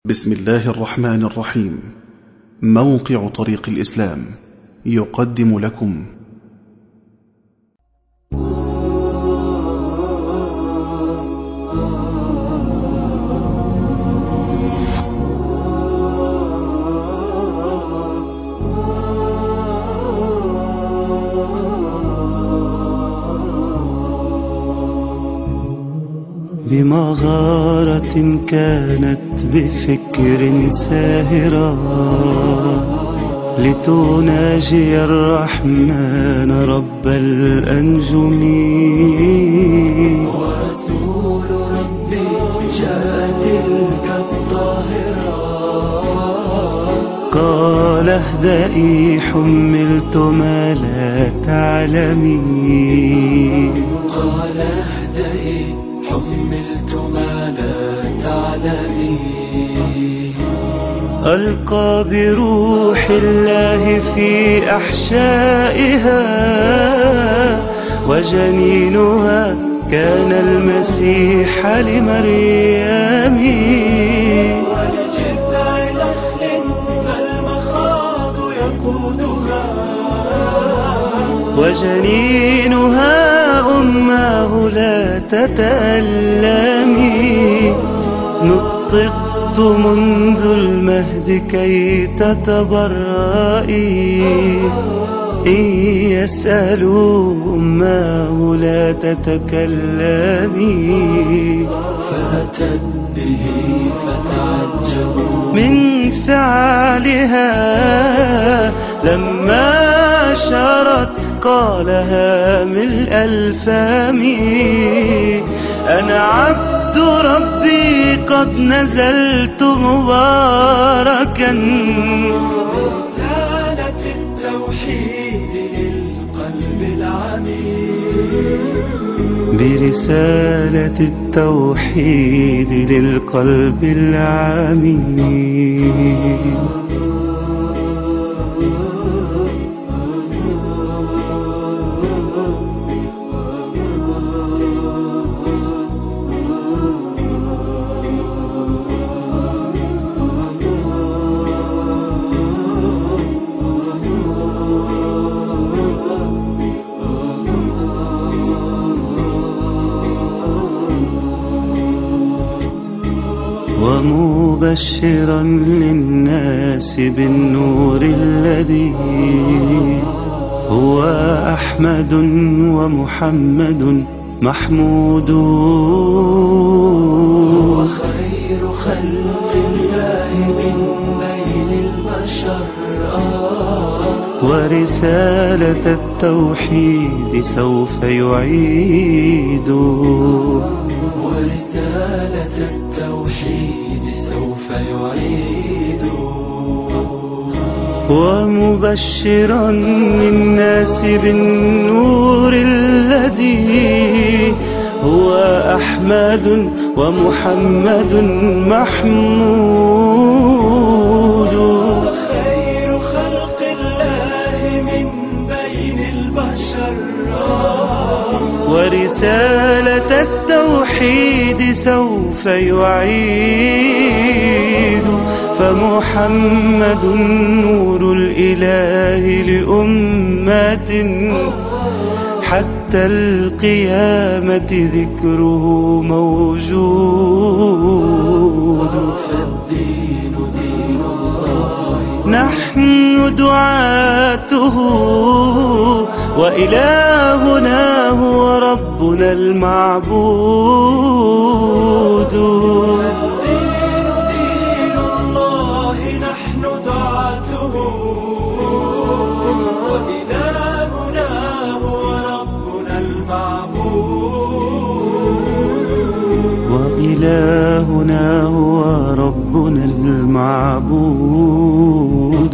بسم الله الرحمن الرحيم. موقع طريق الإسلام يقدم لكم بمغارة كانت بفكر ساهرا لتناجي الرحمن رب الأنجم. ورسول ربي جاء تلك الطاهرة قال اهدئي حملت ما لا تعلمي. قال اهدئي حملت ما لا تعلمي. ألقى بروح الله في أحشائها وجنينها كان المسيح لمريم. ولجذع نخل فالمخاض يقودها وجنينها أمه لا تتألمي. نطقت منذ المهد كي تتبرئي. إن يسألوا أمه لا تتكلمي. فأتت به فتعجبوا من فعلها لما أشارت قالها ملء الفم. أنا عبد ربي قد نزلت مباركا برسالة التوحيد للقلب العميق. برسالة التوحيد للقلب العميق. ومبشرا للناس بالنور الذي هو أحمد ومحمد محمود. هو خير خلق الله من بين البشر. ورسالة التوحيد سوف يعيد. ورسالة التوحيد سوف يعيد. ومبشرا للناس بالنور الذي هو أحمد ومحمد محمود. خير خلق الله من بين البشر. ورسالة التوحيد سوف يعيد. فمحمد نور الإله لأمات حتى القيامة ذكره موجود. فالدين دين الله نحن دعاته وإلهنا هو ربنا المعبود. الدين دين الله نحن دعاته وإلهنا هو ربنا المعبود. وإلهنا هو ربنا المعبود.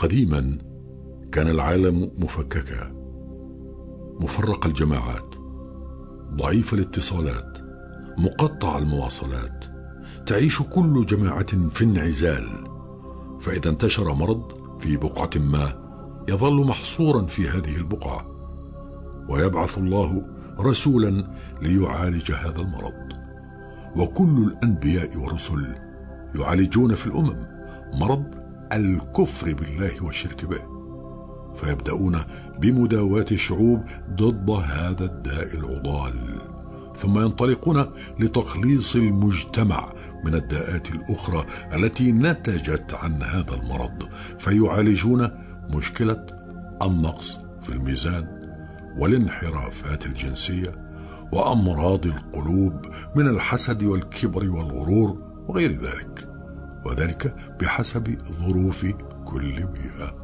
قديما كان العالم مفككا، مفرق الجماعات، ضعيف الاتصالات، مقطع المواصلات، تعيش كل جماعة في انعزال. فإذا انتشر مرض في بقعة ما يظل محصورا في هذه البقعة، ويبعث الله رسولا ليعالج هذا المرض. وكل الأنبياء والرسل يعالجون في الأمم مرض الكفر بالله والشرك به، فيبدأون بمداواة الشعوب ضد هذا الداء العضال، ثم ينطلقون لتخليص المجتمع من الداءات الأخرى التي نتجت عن هذا المرض، فيعالجون مشكلة النقص في الميزان والانحرافات الجنسية وأمراض القلوب من الحسد والكبر والغرور وغير ذلك، وذلك بحسب ظروف كل بيئة.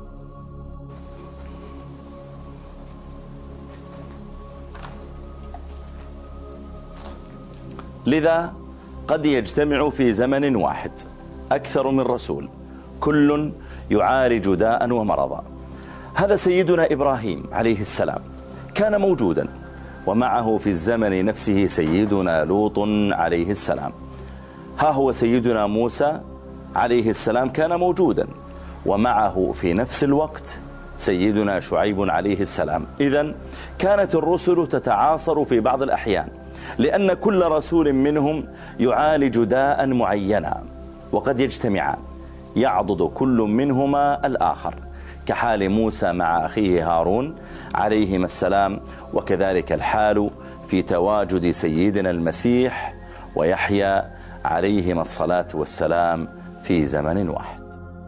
لذا قد يجتمع في زمن واحد أكثر من رسول، كل يعالج داء ومرضا. هذا سيدنا إبراهيم عليه السلام كان موجودا، ومعه في الزمن نفسه سيدنا لوط عليه السلام. ها هو سيدنا موسى عليه السلام كان موجودا، ومعه في نفس الوقت سيدنا شعيب عليه السلام. إذن كانت الرسل تتعاصر في بعض الأحيان، لأن كل رسول منهم يعالج داء معينا، وقد يجتمعان يعضد كل منهما الآخر، كحال موسى مع أخيه هارون عليهما السلام، وكذلك الحال في تواجد سيدنا المسيح ويحيى عليهما الصلاة والسلام في زمن واحد.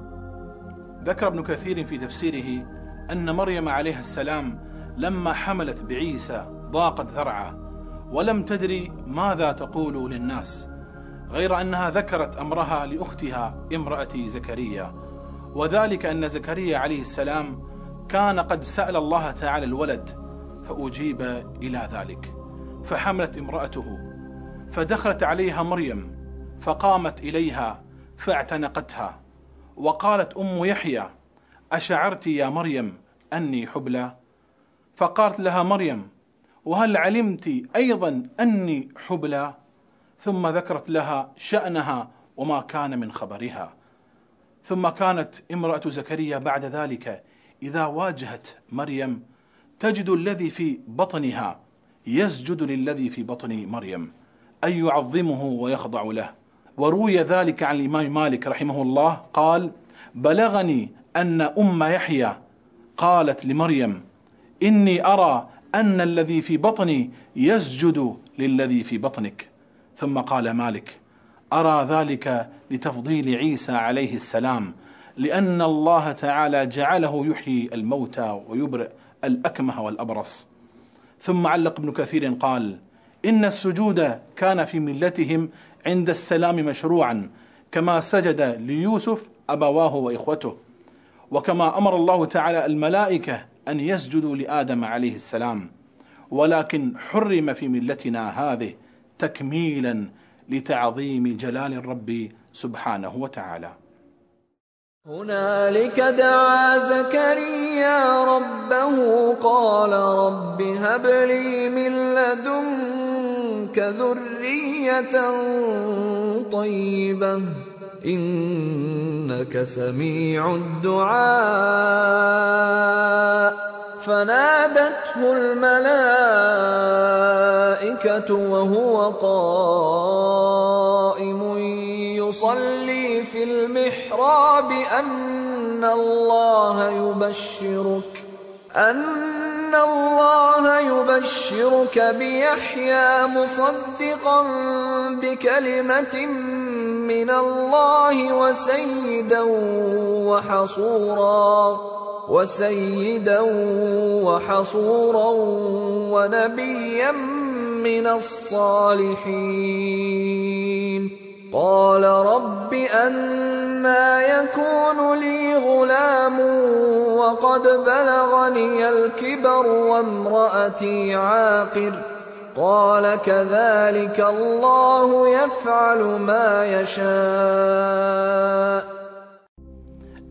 ذكر ابن كثير في تفسيره أن مريم عليها السلام لما حملت بعيسى ضاقت ذرعه ولم تدري ماذا تقول للناس، غير أنها ذكرت أمرها لأختها امرأة زكريا، وذلك أن زكريا عليه السلام كان قد سأل الله تعالى الولد فأجيب إلى ذلك، فحملت امرأته، فدخلت عليها مريم فقامت إليها فاعتنقتها وقالت أم يحيى: أشعرت يا مريم أني حبلى؟ فقالت لها مريم: وهل علمت أيضا أني حبلى؟ ثم ذكرت لها شأنها وما كان من خبرها. ثم كانت امرأة زكريا بعد ذلك إذا واجهت مريم تجد الذي في بطنها يسجد للذي في بطن مريم، أي يعظمه ويخضع له. وروي ذلك عن الإمام مالك رحمه الله قال: بلغني أن أم يحيى قالت لمريم: إني أرى أن الذي في بطني يسجد للذي في بطنك. ثم قال مالك: أرى ذلك لتفضيل عيسى عليه السلام، لأن الله تعالى جعله يحيي الموتى ويبرئ الأكمه والأبرص. ثم علق ابن كثير قال: إن السجود كان في ملتهم عند السلام مشروعا، كما سجد ليوسف أبواه وإخوته، وكما أمر الله تعالى الملائكة أن يسجدوا لآدم عليه السلام، ولكن حرم في ملتنا هذه تكميلا لتعظيم جلال الرب سبحانه وتعالى. هنالك دعا زكريا ربه قال: رب هب لي من لدنك ذرية طيبة إنك سميع الدعاء. فنادته الملائكة وهو قائم يصلي في المحراب أن الله يبشرك بيحيى مصدقا بكلمة من الله وسيدا وحصورا ونبيا من الصالحين. قال: رب أنى يكون لي غلام وقد بلغني الكبر وامرأتي عاقر؟ قال: كذلك الله يفعل ما يشاء.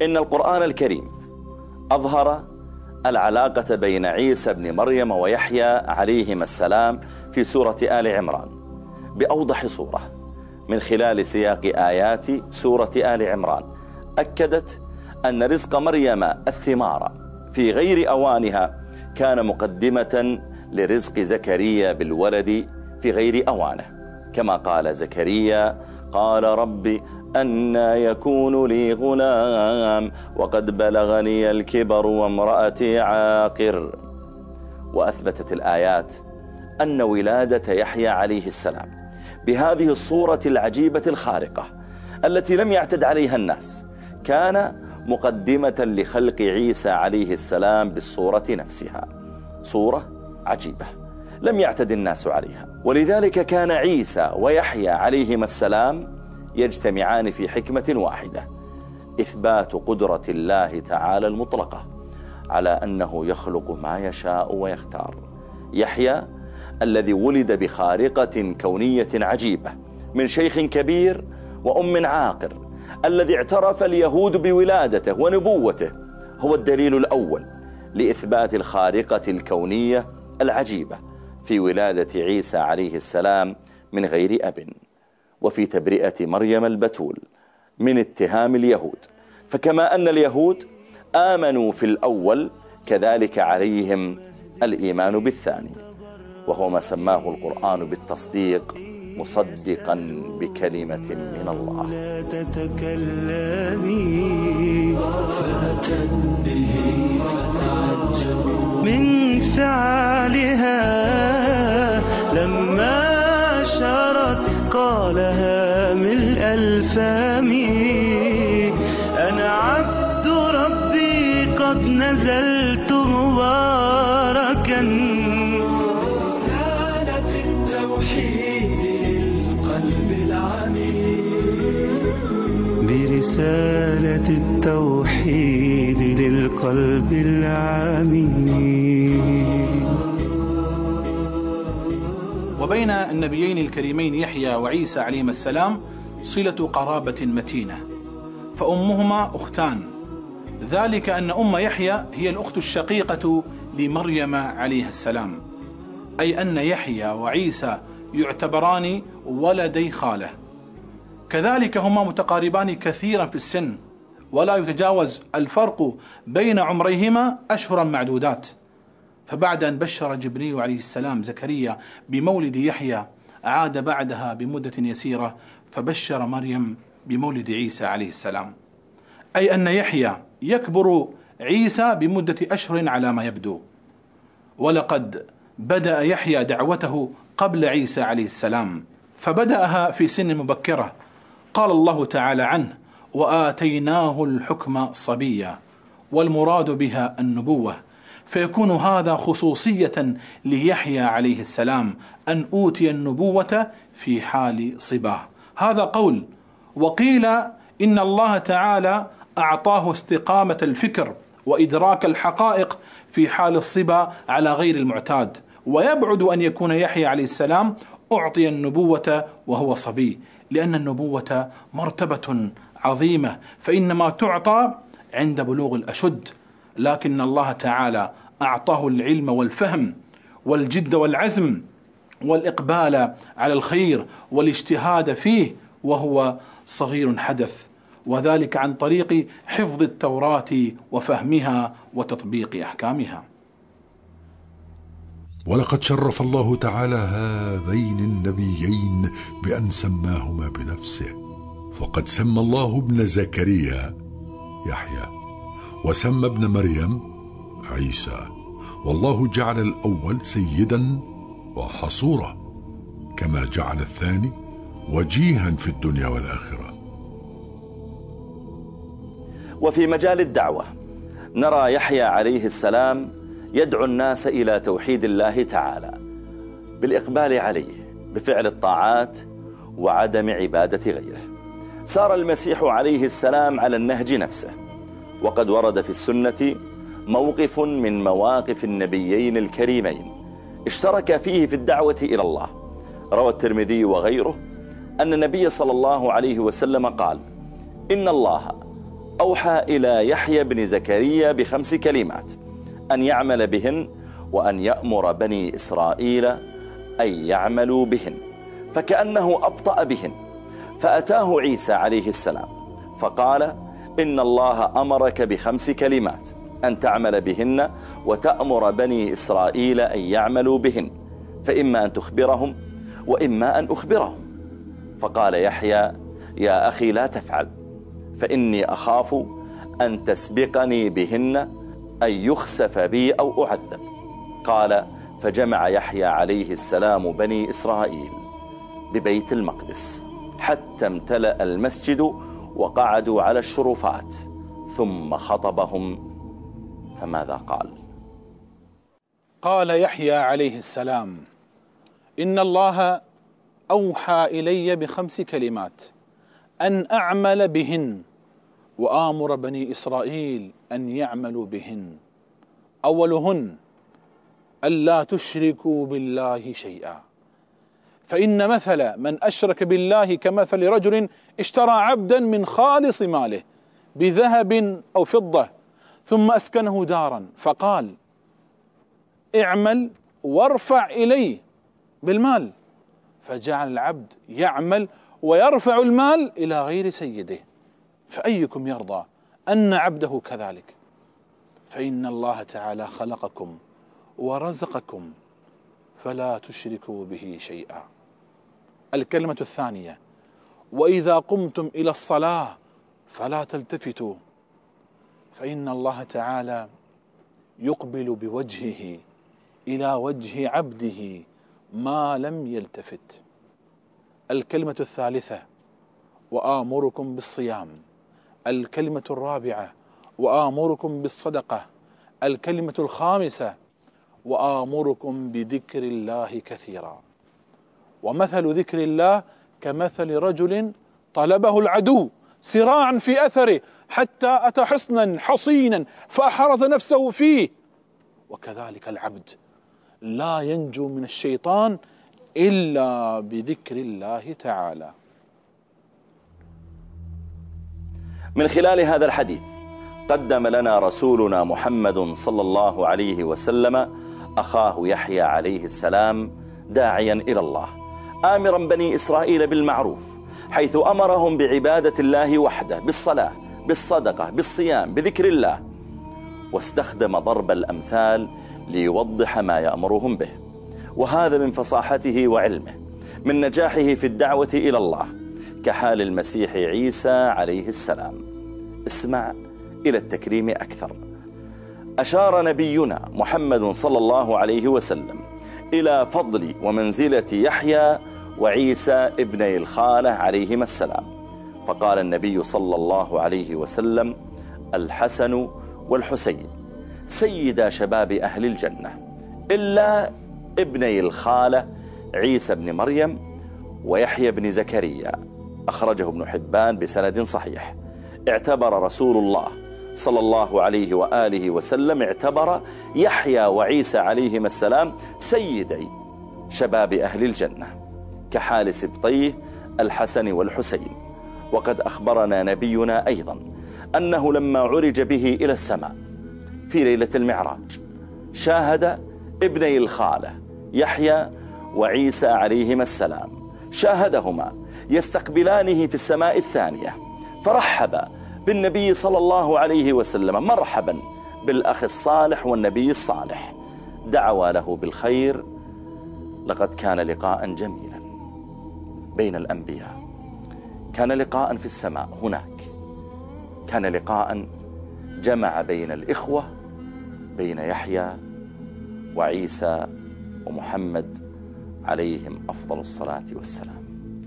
إن القرآن الكريم أظهر العلاقة بين عيسى بن مريم ويحيى عليهما السلام في سورة آل عمران بأوضح صورة من خلال سياق آيات سورة آل عمران. أكدت أن رزق مريم الثمار في غير أوانها كان مقدمة لرزق زكريا بالولد في غير أوانه، كما قال زكريا: قال رب أنى يكون لي غلام وقد بلغني الكبر وامرأتي عاقر. وأثبتت الآيات أن ولادة يحيى عليه السلام بهذه الصورة العجيبة الخارقة التي لم يعتد عليها الناس كان مقدمة لخلق عيسى عليه السلام بالصورة نفسها، صورة عجيبة لم يعتد الناس عليها. ولذلك كان عيسى ويحيى عليهما السلام يجتمعان في حكمة واحدة: إثبات قدرة الله تعالى المطلقة على أنه يخلق ما يشاء ويختار. يحيى الذي ولد بخارقة كونية عجيبة من شيخ كبير وأم عاقر، الذي اعترف اليهود بولادته ونبوته، هو الدليل الأول لإثبات الخارقة الكونية العجيبة في ولادة عيسى عليه السلام من غير أب، وفي تبرئة مريم البتول من اتهام اليهود. فكما أن اليهود آمنوا في الأول كذلك عليهم الإيمان بالثاني، وهو ما سماه القرآن بالتصديق مصدقا بكلمة من الله. لا تتكلمي فأتت به فتعجبوا من فعلها لما شرت قالها ملء الفم أنا عبد ربي قد نزلت مباركا رسالة التوحيد للقلب العميق برسالة التوحيد للقلب العميق. وبين النبيين الكريمين يحيى وعيسى عليهما السلام صلة قرابة متينة، فأمهما أختان، ذلك أن أم يحيى هي الأخت الشقيقة لمريم عليه السلام، أي أن يحيى وعيسى يعتبران ولدي خاله. كذلك هما متقاربان كثيرا في السن، ولا يتجاوز الفرق بين عمريهما أشهرا معدودات. فبعد أن بشر جبريل عليه السلام زكريا بمولد يحيى عاد بعدها بمدة يسيرة فبشر مريم بمولد عيسى عليه السلام، أي أن يحيى يكبر عيسى بمدة أشهر على ما يبدو. ولقد بدأ يحيى دعوته قبل عيسى عليه السلام، فبدأها في سن مبكرة. قال الله تعالى عنه: وآتيناه الحكم صبيا، والمراد بها النبوة، فيكون هذا خصوصية ليحيى عليه السلام أن أوتي النبوة في حال صباه. هذا قول. وقيل إن الله تعالى أعطاه استقامة الفكر وإدراك الحقائق في حال الصبا على غير المعتاد، ويبعد أن يكون يحيى عليه السلام أعطي النبوة وهو صبي، لأن النبوة مرتبة عظيمة فإنما تعطى عند بلوغ الأشد، لكن الله تعالى أعطاه العلم والفهم والجد والعزم والإقبال على الخير والاجتهاد فيه وهو صغير حدث، وذلك عن طريق حفظ التوراة وفهمها وتطبيق أحكامها. ولقد شرف الله تعالى هذين النبيين بأن سماهما بنفسه، فقد سمى الله ابن زكريا يحيى، وسمى ابن مريم عيسى، والله جعل الأول سيدا وحصورا، كما جعل الثاني وجيها في الدنيا والآخرة. وفي مجال الدعوة نرى يحيى عليه السلام يدعو الناس إلى توحيد الله تعالى بالإقبال عليه بفعل الطاعات وعدم عبادة غيره. سار المسيح عليه السلام على النهج نفسه، وقد ورد في السنة موقف من مواقف النبيين الكريمين اشترك فيه في الدعوة إلى الله. روى الترمذي وغيره أن النبي صلى الله عليه وسلم قال: إن الله أوحى إلى يحيى بن زكريا ب5 كلمات أن يعمل بهن وأن يأمر بني إسرائيل أن يعملوا بهن، فكأنه أبطأ بهن. فأتاه عيسى عليه السلام فقال: إن الله أمرك ب5 كلمات أن تعمل بهن وتأمر بني إسرائيل أن يعملوا بهن، فإما أن تخبرهم وإما أن أخبرهم. فقال يحيى: يا أخي لا تفعل، فإني أخاف أن تسبقني بهن، أن يخسف بي أو أعذب. قال: فجمع يحيى عليه السلام بني إسرائيل ببيت المقدس حتى امتلأ المسجد وقعدوا على الشرفات، ثم خطبهم. فماذا قال؟ قال يحيى عليه السلام: إن الله أوحى إلي ب5 كلمات أن أعمل بهن وآمر بني إسرائيل أن يعملوا بهن. أولهن ألا تشركوا بالله شيئا، فإن مثل من أشرك بالله كمثل رجل اشترى عبدا من خالص ماله بذهب أو فضة ثم أسكنه دارا فقال: اعمل وارفع إليه بالمال، فجعل العبد يعمل ويرفع المال إلى غير سيده. فأيكم يرضى أن عبده كذلك؟ فإن الله تعالى خلقكم ورزقكم فلا تشركوا به شيئا. الكلمة الثانية: وإذا قمتم إلى الصلاة فلا تلتفتوا، فإن الله تعالى يقبل بوجهه إلى وجه عبده ما لم يلتفت. الكلمة الثالثة: وآمركم بالصيام. الكلمة الرابعة: وآمركم بالصدقة. الكلمة الخامسة: وآمركم بذكر الله كثيرا. ومثل ذكر الله كمثل رجل طلبه العدو سراعا في أثره حتى أتى حصنا حصينا فأحرز نفسه فيه. وكذلك العبد لا ينجو من الشيطان إلا بذكر الله تعالى. من خلال هذا الحديث قدم لنا رسولنا محمد صلى الله عليه وسلم أخاه يحيى عليه السلام داعيا إلى الله، آمرا بني إسرائيل بالمعروف، حيث أمرهم بعبادة الله وحده، بالصلاة، بالصدقة، بالصيام، بذكر الله، واستخدم ضرب الأمثال ليوضح ما يأمرهم به. وهذا من فصاحته وعلمه، من نجاحه في الدعوة إلى الله، كحال المسيح عيسى عليه السلام. اسمع إلى التكريم أكثر. أشار نبينا محمد صلى الله عليه وسلم إلى فضل ومنزلة يحيى وعيسى ابني الخالة عليهما السلام، فقال النبي صلى الله عليه وسلم: الحسن والحسين سيدا شباب أهل الجنة، إلا ابني الخالة عيسى بن مريم ويحيى بن زكريا. أخرجه ابن حبان بسند صحيح. اعتبر رسول الله صلى الله عليه وآله وسلم يحيى وعيسى عليهما السلام سيدي شباب أهل الجنة، كحال سبطيه الحسن والحسين. وقد أخبرنا نبينا أيضا أنه لما عرج به إلى السماء في ليلة المعراج شاهد ابني الخالة يحيى وعيسى عليهما السلام، شاهدهما يستقبلانه في السماء الثانية، فرحب بالنبي صلى الله عليه وسلم: مرحبا بالأخ الصالح والنبي الصالح. دعوا له بالخير. لقد كان لقاء جميلا بين الأنبياء، كان لقاء في السماء هناك، كان لقاء جمع بين الإخوة، بين يحيى وعيسى ومحمد عليهم أفضل الصلاة والسلام.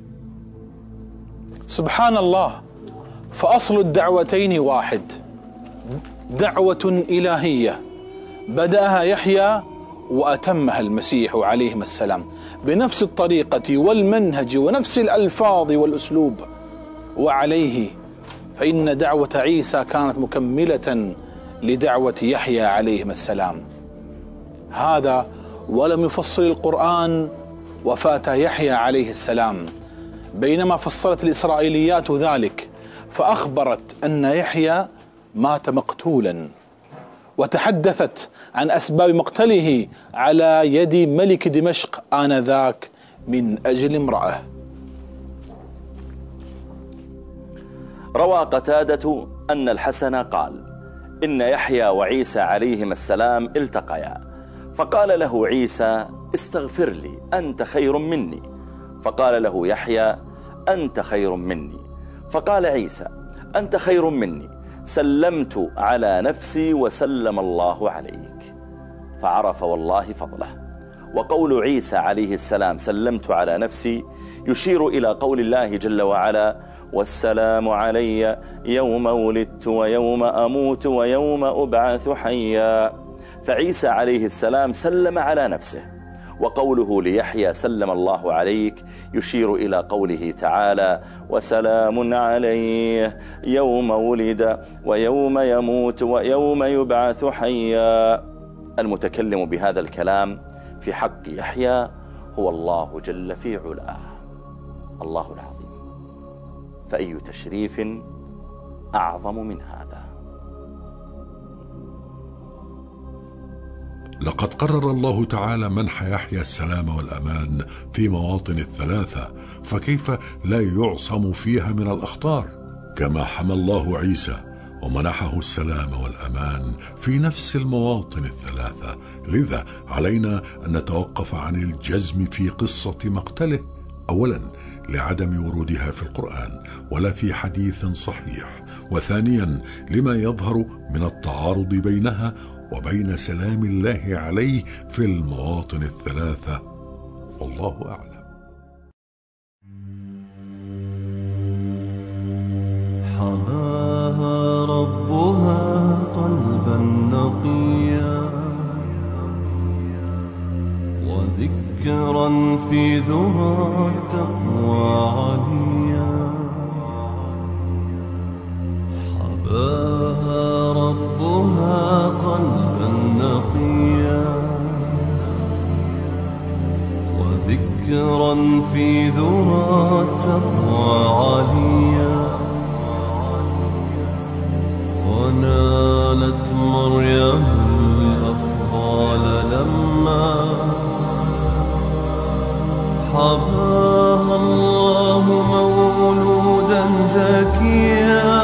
سبحان الله، فأصل الدعوتين واحد، دعوة إلهية بدأها يحيى وأتمها المسيح عليهما السلام بنفس الطريقة والمنهج ونفس الألفاظ والأسلوب. وعليه فإن دعوة عيسى كانت مكملة لدعوة يحيى عليهما السلام. هذا ولم يفصل القرآن وفاة يحيى عليه السلام، بينما فصلت الإسرائيليات ذلك، فأخبرت أن يحيى مات مقتولا، وتحدثت عن أسباب مقتله على يد ملك دمشق آنذاك من أجل امرأة. روى قتادة أن الحسن قال: إن يحيى وعيسى عليهما السلام التقيا، فقال له عيسى: استغفر لي، أنت خير مني. فقال له يحيى: أنت خير مني. فقال عيسى: أنت خير مني، سلمت على نفسي وسلم الله عليك. فعرف والله فضله. وقول عيسى عليه السلام سلمت على نفسي يشير إلى قول الله جل وعلا: والسلام علي يوم ولدت ويوم أموت ويوم أبعث حيا. فعيسى عليه السلام سلم على نفسه. وقوله ليحيى سلم الله عليك يشير إلى قوله تعالى: وسلام عليه يوم ولد ويوم يموت ويوم يبعث حيا. المتكلم بهذا الكلام في حق يحيى هو الله جل في علاه، الله العظيم. فأي تشريف أعظم من هذا؟ لقد قرر الله تعالى منح يحيى السلام والأمان في مواطن الثلاثة، فكيف لا يعصم فيها من الأخطار؟ كما حمى الله عيسى ومنحه السلام والأمان في نفس المواطن الثلاثة. لذا علينا أن نتوقف عن الجزم في قصة مقتله، أولا لعدم ورودها في القرآن ولا في حديث صحيح، وثانيا لما يظهر من التعارض بينها وبين سلام الله عليه في المواطن الثلاثة، والله أعلم. حماها ربها قلبا نقيا، وذكرا في ذرى التقوى عليا. حماها ربها قلبا نقيا، وذكرا في ذرى التقوى عليا. ونالت مريم الأفضال لما حماها الله مولودا زكيا.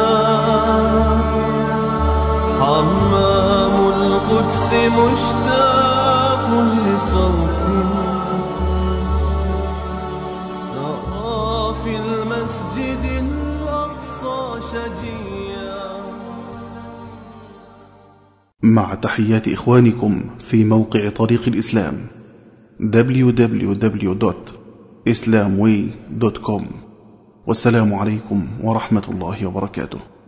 حمام القدس مشتاق لصوت سرى في المسجد الأقصى شجيا. مع تحيات إخوانكم في موقع طريق الإسلام www.islamway.com. والسلام عليكم ورحمة الله وبركاته.